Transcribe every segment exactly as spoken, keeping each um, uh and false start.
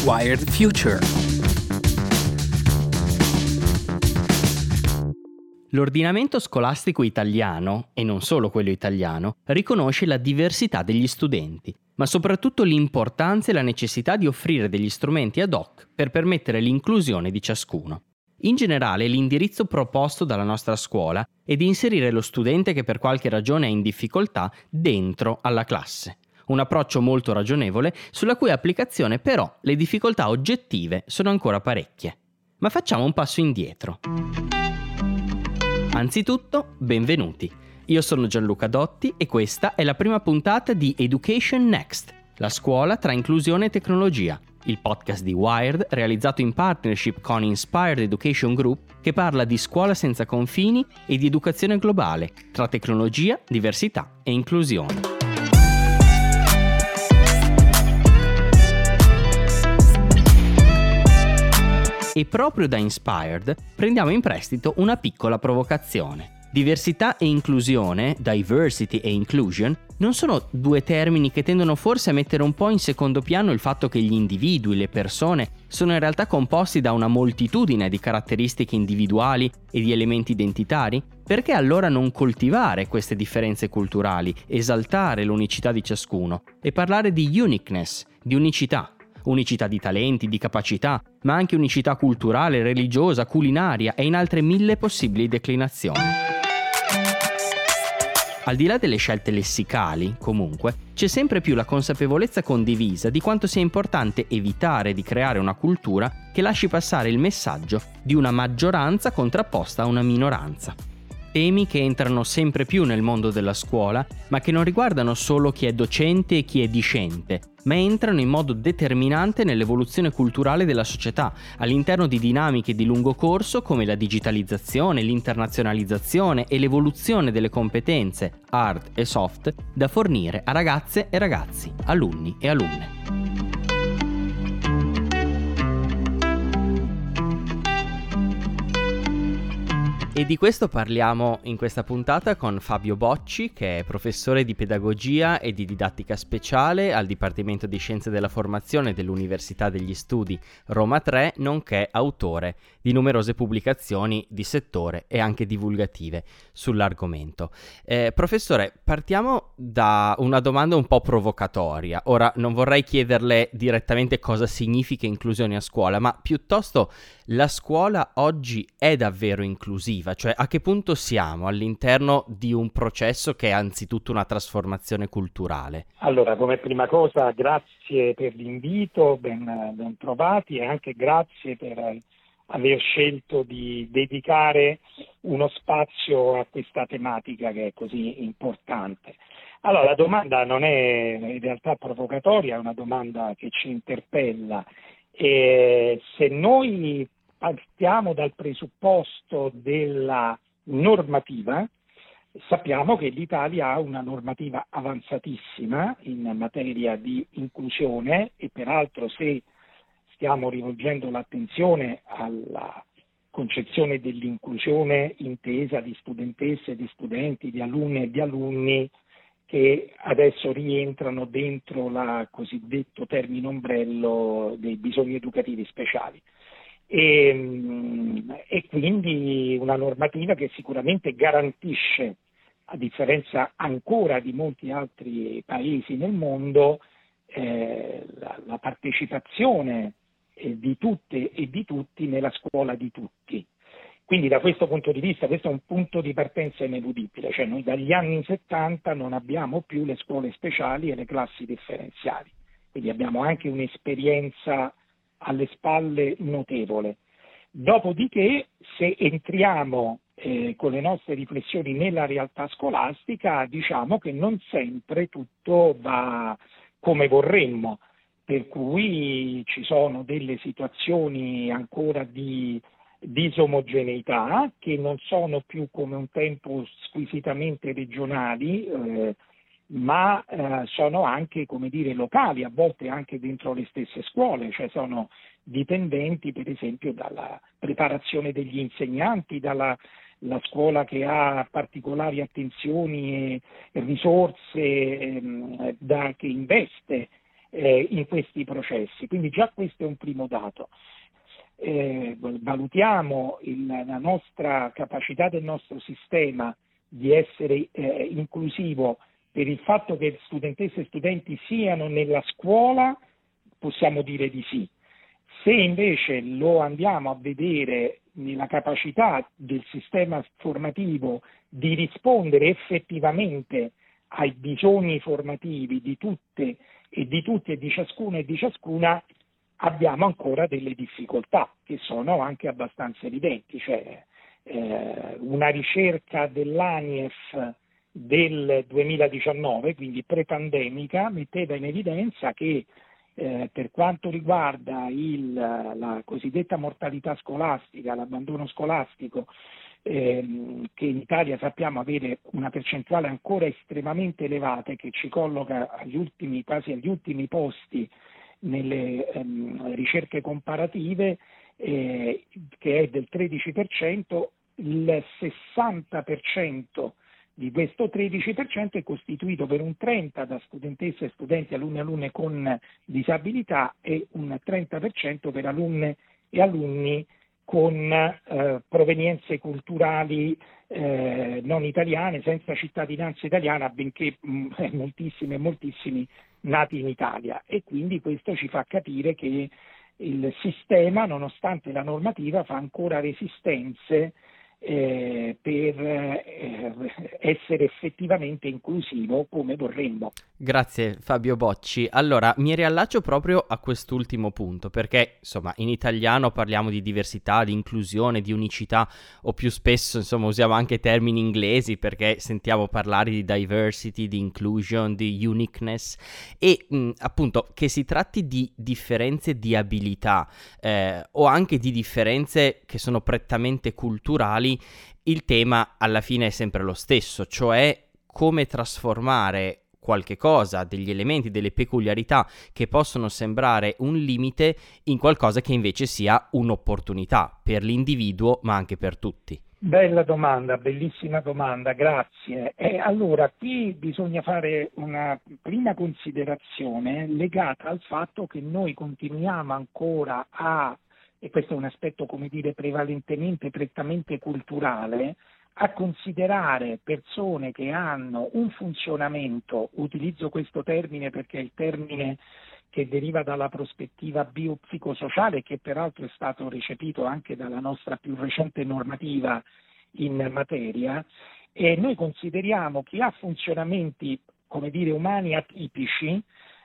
Wired Future. L'ordinamento scolastico italiano, e non solo quello italiano, riconosce la diversità degli studenti, ma soprattutto l'importanza e la necessità di offrire degli strumenti ad hoc per permettere l'inclusione di ciascuno. In generale, l'indirizzo proposto dalla nostra scuola è di inserire lo studente che per qualche ragione è in difficoltà dentro alla classe. Un approccio molto ragionevole, sulla cui applicazione però le difficoltà oggettive sono ancora parecchie. Ma facciamo un passo indietro. Anzitutto, benvenuti. Io sono Gianluca Dotti e questa è la prima puntata di Education Next, la scuola tra inclusione e tecnologia, il podcast di Wired realizzato in partnership con Inspired Education Group che parla di scuola senza confini e di educazione globale, tra tecnologia, diversità e inclusione. E proprio da Inspired prendiamo in prestito una piccola provocazione. Diversità e inclusione, diversity e inclusion, non sono due termini che tendono forse a mettere un po' in secondo piano il fatto che gli individui, le persone, sono in realtà composti da una moltitudine di caratteristiche individuali e di elementi identitari? Perché allora non coltivare queste differenze culturali, esaltare l'unicità di ciascuno e parlare di uniqueness, di unicità? Unicità di talenti, di capacità, ma anche unicità culturale, religiosa, culinaria e in altre mille possibili declinazioni. Al di là delle scelte lessicali, comunque, c'è sempre più la consapevolezza condivisa di quanto sia importante evitare di creare una cultura che lasci passare il messaggio di una maggioranza contrapposta a una minoranza. Temi che entrano sempre più nel mondo della scuola, ma che non riguardano solo chi è docente e chi è discente, ma entrano in modo determinante nell'evoluzione culturale della società, all'interno di dinamiche di lungo corso come la digitalizzazione, l'internazionalizzazione e l'evoluzione delle competenze, hard e soft, da fornire a ragazze e ragazzi, alunni e alunne. E di questo parliamo in questa puntata con Fabio Bocci, che è professore di pedagogia e di didattica speciale al Dipartimento di Scienze della Formazione dell'Università degli Studi Roma tre, nonché autore di numerose pubblicazioni di settore e anche divulgative sull'argomento. Eh, professore, partiamo da una domanda un po' provocatoria. Ora, non vorrei chiederle direttamente cosa significa inclusione a scuola, ma piuttosto la scuola oggi è davvero inclusiva? Cioè, a che punto siamo all'interno di un processo che è anzitutto una trasformazione culturale? Allora, come prima cosa, grazie per l'invito, ben, ben trovati, e anche grazie per aver scelto di dedicare uno spazio a questa tematica che è così importante. Allora, la domanda non è in realtà provocatoria, è una domanda che ci interpella. E se noi partiamo dal presupposto della normativa, sappiamo che l'Italia ha una normativa avanzatissima in materia di inclusione e peraltro se stiamo rivolgendo l'attenzione alla concezione dell'inclusione intesa di studentesse, di studenti, di alunne e di alunni che adesso rientrano dentro la cosiddetto termine ombrello dei bisogni educativi speciali. E, e quindi una normativa che sicuramente garantisce, a differenza ancora di molti altri paesi nel mondo, eh, la, la partecipazione eh, di tutte e di tutti nella scuola di tutti. Quindi da questo punto di vista questo è un punto di partenza ineludibile, cioè noi dagli anni settanta non abbiamo più le scuole speciali e le classi differenziali, quindi abbiamo anche un'esperienza alle spalle notevole. Dopodiché, se entriamo eh, con le nostre riflessioni nella realtà scolastica, diciamo che non sempre tutto va come vorremmo, per cui ci sono delle situazioni ancora di disomogeneità che non sono più come un tempo squisitamente regionali, eh, ma eh, sono anche, come dire, locali, a volte anche dentro le stesse scuole, cioè sono dipendenti per esempio dalla preparazione degli insegnanti, dalla la scuola che ha particolari attenzioni e risorse ehm, da, che investe eh, in questi processi. Quindi già questo è un primo dato. Eh, valutiamo il, la nostra capacità del nostro sistema di essere eh, inclusivo per il fatto che studentesse e studenti siano nella scuola, possiamo dire di sì. Se invece lo andiamo a vedere nella capacità del sistema formativo di rispondere effettivamente ai bisogni formativi di tutte e di tutti e di ciascuno e di ciascuna, abbiamo ancora delle difficoltà che sono anche abbastanza evidenti. Cioè, eh, una ricerca dell'ANIEF del duemiladiciannove, quindi pre-pandemica, metteva in evidenza che Eh, per quanto riguarda il, la cosiddetta mortalità scolastica, l'abbandono scolastico, ehm, che in Italia sappiamo avere una percentuale ancora estremamente elevata e che ci colloca agli ultimi, quasi agli ultimi posti nelle ehm, ricerche comparative, eh, che è del tredici per cento, il sessanta per cento di questo tredici per cento è costituito per un trenta per cento da studentesse e studenti, alunni e alunne con disabilità, e un trenta per cento per alunne e alunni con eh, provenienze culturali eh, non italiane, senza cittadinanza italiana, benché mh, moltissimi e moltissimi nati in Italia. E quindi questo ci fa capire che il sistema, nonostante la normativa, fa ancora resistenze Eh, per eh, essere effettivamente inclusivo come vorremmo. Grazie Fabio Bocci. Allora, mi riallaccio proprio a quest'ultimo punto, perché insomma in italiano parliamo di diversità, di inclusione, di unicità, o più spesso insomma usiamo anche termini inglesi perché sentiamo parlare di diversity, di inclusion, di uniqueness, e mh, appunto che si tratti di differenze di abilità eh, o anche di differenze che sono prettamente culturali, il tema alla fine è sempre lo stesso, cioè come trasformare qualche cosa, degli elementi, delle peculiarità che possono sembrare un limite in qualcosa che invece sia un'opportunità per l'individuo ma anche per tutti. Bella domanda, bellissima domanda, grazie. E allora qui bisogna fare una prima considerazione legata al fatto che noi continuiamo ancora a, e questo è un aspetto come dire prevalentemente, prettamente culturale, a considerare persone che hanno un funzionamento, utilizzo questo termine perché è il termine che deriva dalla prospettiva biopsicosociale, che peraltro è stato recepito anche dalla nostra più recente normativa in materia, e noi consideriamo chi ha funzionamenti, come dire, umani atipici,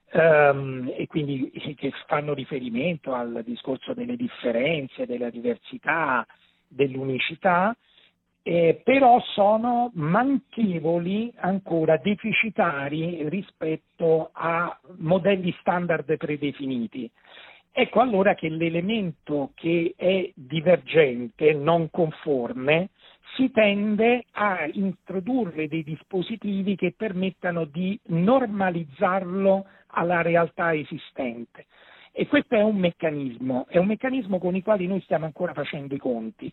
ehm, e quindi che fanno riferimento al discorso delle differenze, della diversità, dell'unicità, Eh, però sono manchevoli, ancora deficitari rispetto a modelli standard predefiniti. Ecco allora che l'elemento che è divergente, non conforme, si tende a introdurre dei dispositivi che permettano di normalizzarlo alla realtà esistente. E questo è un meccanismo, è un meccanismo con i quali noi stiamo ancora facendo i conti.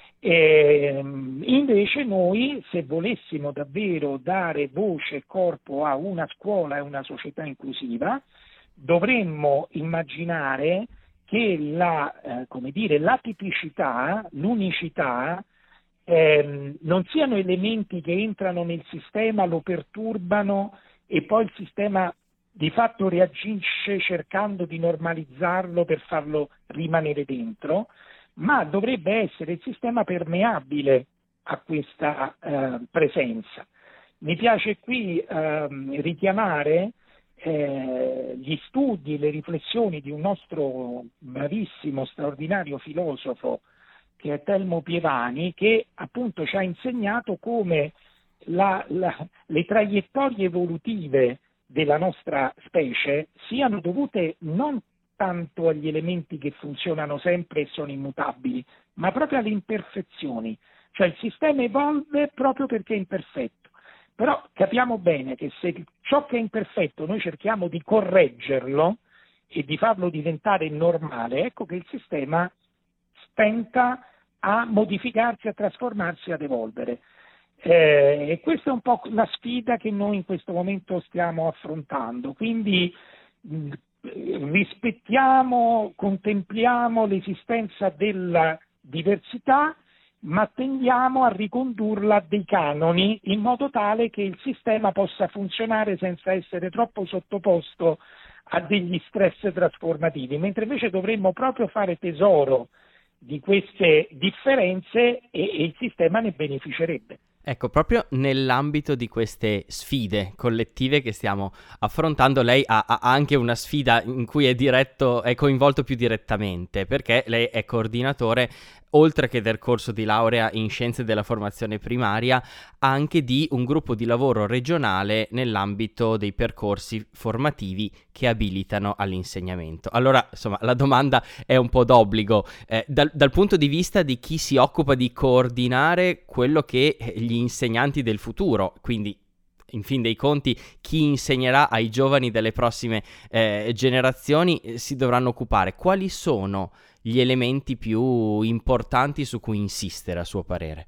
E invece noi, se volessimo davvero dare voce e corpo a una scuola e una società inclusiva, dovremmo immaginare che la, eh, come dire, la tipicità, l'unicità, ehm, non siano elementi che entrano nel sistema, lo perturbano e poi il sistema di fatto reagisce cercando di normalizzarlo per farlo rimanere dentro, ma dovrebbe essere il sistema permeabile a questa eh, presenza. Mi piace qui eh, richiamare eh, gli studi, le riflessioni di un nostro bravissimo, straordinario filosofo che è Telmo Pievani, che appunto ci ha insegnato come la, la, le traiettorie evolutive della nostra specie siano dovute non tanto agli elementi che funzionano sempre e sono immutabili, ma proprio alle imperfezioni. Cioè il sistema evolve proprio perché è imperfetto. Però capiamo bene che se ciò che è imperfetto noi cerchiamo di correggerlo e di farlo diventare normale, ecco che il sistema tenta a modificarsi, a trasformarsi, ad evolvere. Eh, e questa è un po' la sfida che noi in questo momento stiamo affrontando. Quindi rispettiamo, contempliamo l'esistenza della diversità, ma tendiamo a ricondurla a dei canoni in modo tale che il sistema possa funzionare senza essere troppo sottoposto a degli stress trasformativi, mentre invece dovremmo proprio fare tesoro di queste differenze e, e il sistema ne beneficerebbe. Ecco, proprio nell'ambito di queste sfide collettive che stiamo affrontando, lei ha, ha anche una sfida in cui è diretto, è coinvolto più direttamente, perché lei è coordinatore, oltre che del corso di laurea in scienze della formazione primaria, anche di un gruppo di lavoro regionale nell'ambito dei percorsi formativi che abilitano all'insegnamento. Allora, insomma, la domanda è un po' d'obbligo, eh, dal, dal punto di vista di chi si occupa di coordinare quello che gli insegnanti del futuro, quindi in fin dei conti chi insegnerà ai giovani delle prossime eh, generazioni, eh, si dovranno occupare. Quali sono gli elementi più importanti su cui insistere, a suo parere?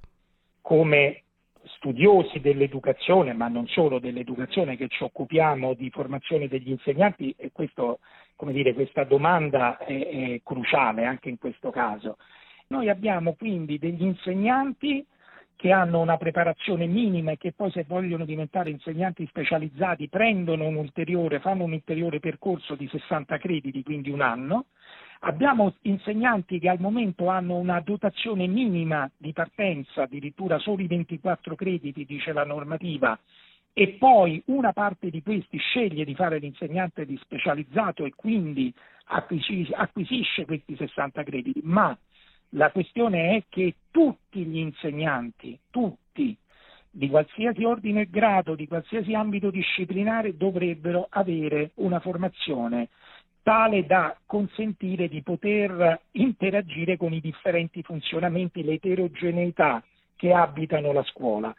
Come studiosi dell'educazione, ma non solo dell'educazione, che ci occupiamo di formazione degli insegnanti, e questo, come dire, questa domanda è, è cruciale anche in questo caso. Noi abbiamo quindi degli insegnanti che hanno una preparazione minima e che poi, se vogliono diventare insegnanti specializzati, prendono un ulteriore, fanno un ulteriore percorso di sessanta crediti, quindi un anno. Abbiamo insegnanti che al momento hanno una dotazione minima di partenza, addirittura solo i ventiquattro crediti, dice la normativa, e poi una parte di questi sceglie di fare l'insegnante di specializzato e quindi acquisisce, acquisisce questi sessanta crediti, ma la questione è che tutti gli insegnanti, tutti, di qualsiasi ordine e grado, di qualsiasi ambito disciplinare, dovrebbero avere una formazione tale da consentire di poter interagire con i differenti funzionamenti, l'eterogeneità che abitano la scuola.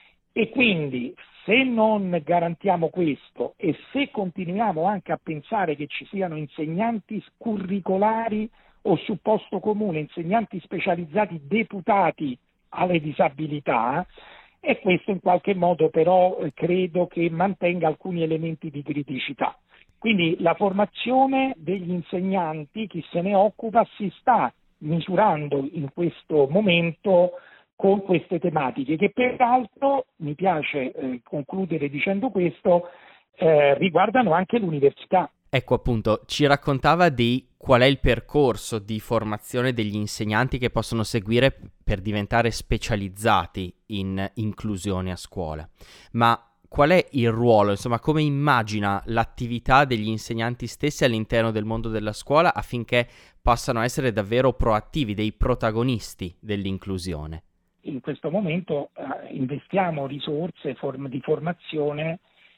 E quindi, se non garantiamo questo e se continuiamo anche a pensare che ci siano insegnanti curricolari o su posto comune, insegnanti specializzati deputati alle disabilità, e questo in qualche modo però credo che mantenga alcuni elementi di criticità. Quindi la formazione degli insegnanti, chi se ne occupa, si sta misurando in questo momento con queste tematiche, che peraltro, mi piace eh, concludere dicendo questo, eh, riguardano anche l'università. Ecco, appunto, ci raccontava di qual è il percorso di formazione degli insegnanti che possono seguire per diventare specializzati in inclusione a scuola, ma qual è il ruolo, insomma, come immagina l'attività degli insegnanti stessi all'interno del mondo della scuola affinché possano essere davvero proattivi, dei protagonisti dell'inclusione? In questo momento eh, investiamo risorse form- di formazione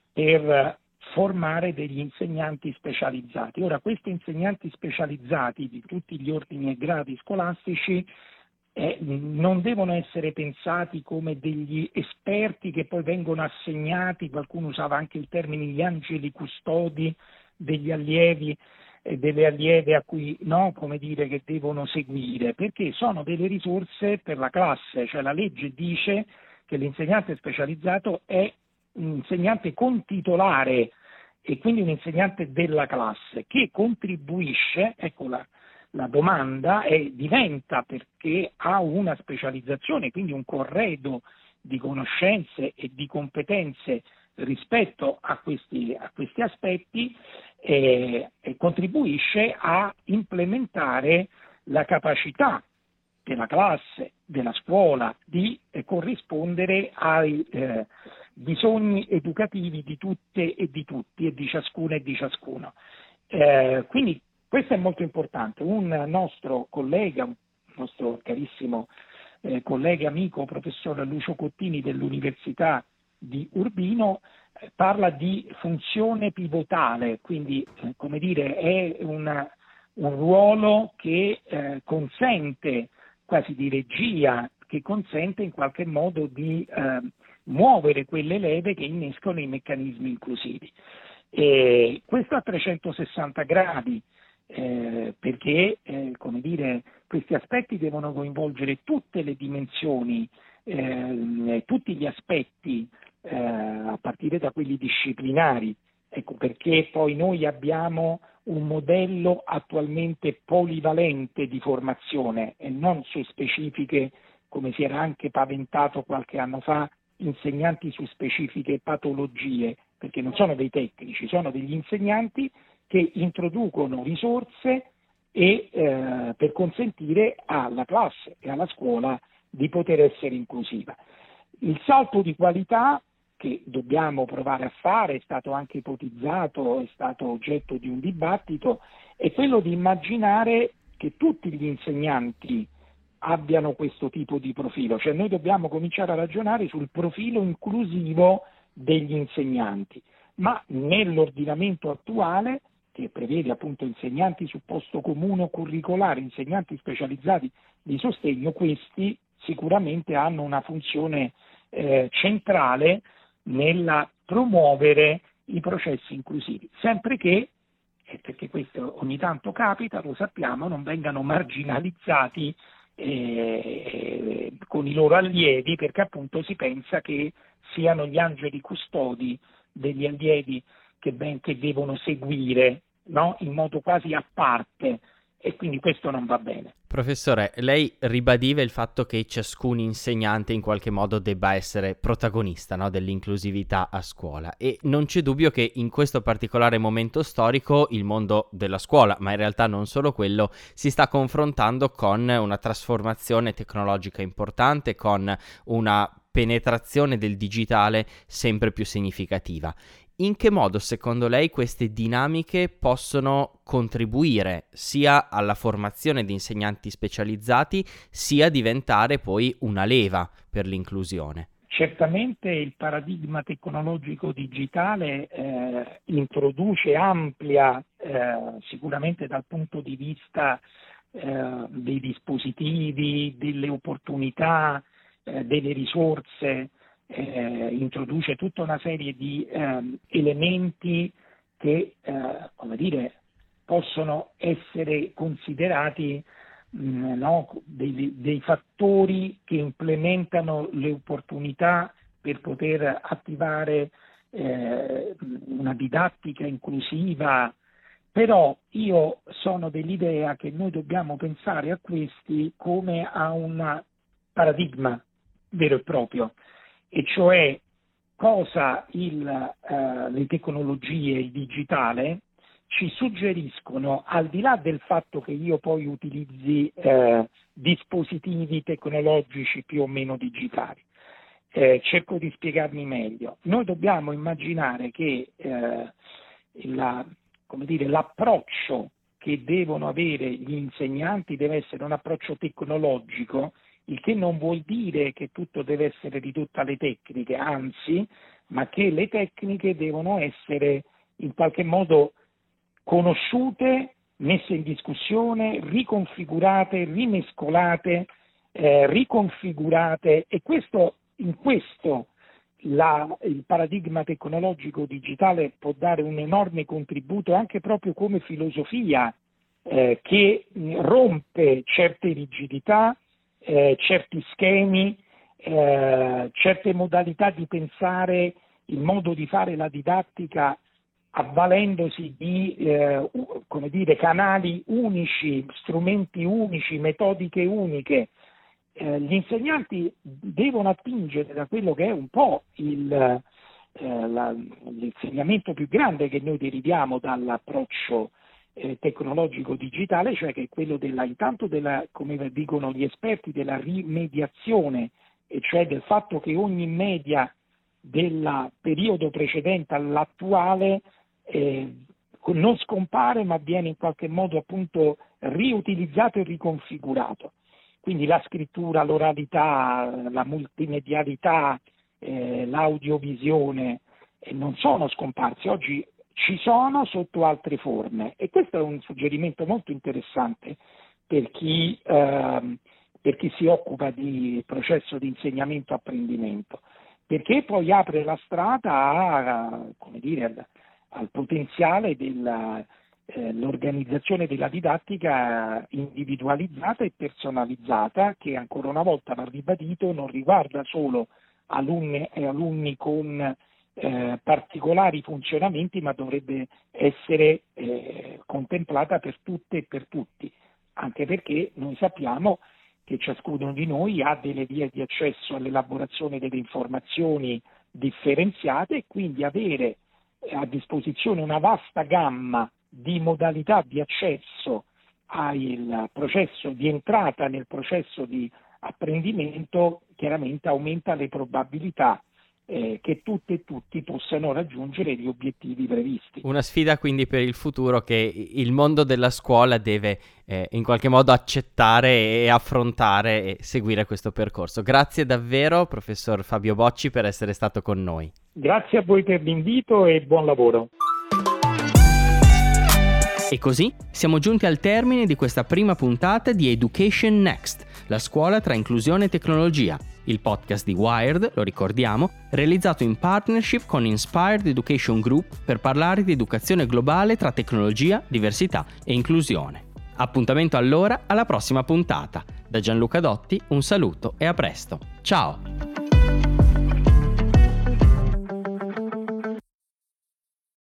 per formare degli insegnanti specializzati. Ora, questi insegnanti specializzati di tutti gli ordini e gradi scolastici Eh, non devono essere pensati come degli esperti che poi vengono assegnati, qualcuno usava anche il termine gli angeli custodi degli allievi e eh, delle allieve a cui, no, come dire, che devono seguire, perché sono delle risorse per la classe, cioè la legge dice che l'insegnante specializzato è un insegnante contitolare e quindi un insegnante della classe che contribuisce, ecco la La domanda è, diventa, perché ha una specializzazione, quindi un corredo di conoscenze e di competenze rispetto a questi, a questi aspetti, eh, e contribuisce a implementare la capacità della classe, della scuola, di eh, corrispondere ai eh, bisogni educativi di tutte e di tutti, e di ciascuna e di ciascuno. Eh, quindi Questo è molto importante. Un nostro collega, un nostro carissimo eh, collega amico, professor Lucio Cottini dell'Università di Urbino, eh, parla di funzione pivotale, quindi eh, come dire è una, un ruolo che eh, consente, quasi di regia, che consente in qualche modo di eh, muovere quelle leve che innescano i meccanismi inclusivi. E questo a trecentosessanta gradi. Eh, perché eh, come dire, questi aspetti devono coinvolgere tutte le dimensioni, eh, tutti gli aspetti, eh, a partire da quelli disciplinari, Ecco perché poi noi abbiamo un modello attualmente polivalente di formazione e non su specifiche, come si era anche paventato qualche anno fa, insegnanti su specifiche patologie, perché non sono dei tecnici, sono degli insegnanti che introducono risorse e, eh, per consentire alla classe e alla scuola di poter essere inclusiva. Il salto di qualità che dobbiamo provare a fare, è stato anche ipotizzato, è stato oggetto di un dibattito, è quello di immaginare che tutti gli insegnanti abbiano questo tipo di profilo, cioè noi dobbiamo cominciare a ragionare sul profilo inclusivo degli insegnanti, ma nell'ordinamento attuale, che prevede appunto insegnanti su posto comune o curricolare, insegnanti specializzati di sostegno, questi sicuramente hanno una funzione eh, centrale nella promuovere i processi inclusivi, sempre che, eh, perché questo ogni tanto capita, lo sappiamo, non vengano marginalizzati eh, con i loro allievi, perché appunto si pensa che siano gli angeli custodi degli allievi che, ben, che devono seguire, no? In modo quasi a parte, e quindi questo non va bene. Professore, lei ribadiva il fatto che ciascun insegnante in qualche modo debba essere protagonista, no, dell'inclusività a scuola, e non c'è dubbio che in questo particolare momento storico il mondo della scuola, ma in realtà non solo quello, si sta confrontando con una trasformazione tecnologica importante, con una penetrazione del digitale sempre più significativa. In che modo, secondo lei, queste dinamiche possono contribuire sia alla formazione di insegnanti specializzati, sia diventare poi una leva per l'inclusione? Certamente il paradigma tecnologico digitale eh, introduce, amplia eh, sicuramente dal punto di vista eh, dei dispositivi, delle opportunità, eh, delle risorse, eh, introduce tutta una serie di eh, elementi che eh, come dire, possono essere considerati mh, no, dei, dei fattori che implementano le opportunità per poter attivare eh, una didattica inclusiva. Però io sono dell'idea che noi dobbiamo pensare a questi come a un paradigma vero e proprio, e cioè cosa il, eh, le tecnologie, il digitale, ci suggeriscono, al di là del fatto che io poi utilizzi eh, dispositivi tecnologici più o meno digitali. Eh, cerco di spiegarmi meglio. Noi dobbiamo immaginare che eh, la, come dire, l'approccio che devono avere gli insegnanti deve essere un approccio tecnologico, il che non vuol dire che tutto deve essere ridotto alle tecniche, anzi, ma che le tecniche devono essere in qualche modo conosciute, messe in discussione, riconfigurate, rimescolate, eh, riconfigurate, e questo, in questo la, il paradigma tecnologico digitale può dare un enorme contributo anche proprio come filosofia eh, che rompe certe rigidità, eh, certi schemi, eh, certe modalità di pensare, il modo di fare la didattica avvalendosi di eh, come dire, canali unici, strumenti unici, metodiche uniche. Eh, gli insegnanti devono attingere da quello che è un po' il, eh, la, l'insegnamento più grande che noi deriviamo dall'approccio eh, tecnologico digitale, cioè che è quello della, intanto della, come dicono gli esperti, della rimediazione, e cioè del fatto che ogni media del periodo precedente all'attuale eh, non scompare, ma viene in qualche modo appunto riutilizzato e riconfigurato. Quindi la scrittura, l'oralità, la multimedialità, eh, l'audiovisione eh, non sono scomparsi, oggi ci sono sotto altre forme, e questo è un suggerimento molto interessante per chi, eh, per chi si occupa di processo di insegnamento-apprendimento, perché poi apre la strada a, come dire, al, al potenziale della eh, l'organizzazione della didattica individualizzata e personalizzata, che ancora una volta va ribadito non riguarda solo alunne e alunni con eh, particolari funzionamenti, ma dovrebbe essere eh, contemplata per tutte e per tutti, anche perché noi sappiamo che ciascuno di noi ha delle vie di accesso all'elaborazione delle informazioni differenziate e quindi avere a disposizione una vasta gamma di modalità di accesso al processo di entrata nel processo di apprendimento chiaramente aumenta le probabilità eh, che tutte e tutti possano raggiungere gli obiettivi previsti. Una sfida quindi per il futuro che il mondo della scuola deve eh, in qualche modo accettare e affrontare e seguire questo percorso. Grazie davvero, professor Fabio Bocci, per essere stato con noi. Grazie a voi per l'invito e buon lavoro. E così siamo giunti al termine di questa prima puntata di Education Next, la scuola tra inclusione e tecnologia, il podcast di Wired, lo ricordiamo, realizzato in partnership con Inspired Education Group per parlare di educazione globale tra tecnologia, diversità e inclusione. Appuntamento allora alla prossima puntata. Da Gianluca Dotti un saluto e a presto. Ciao!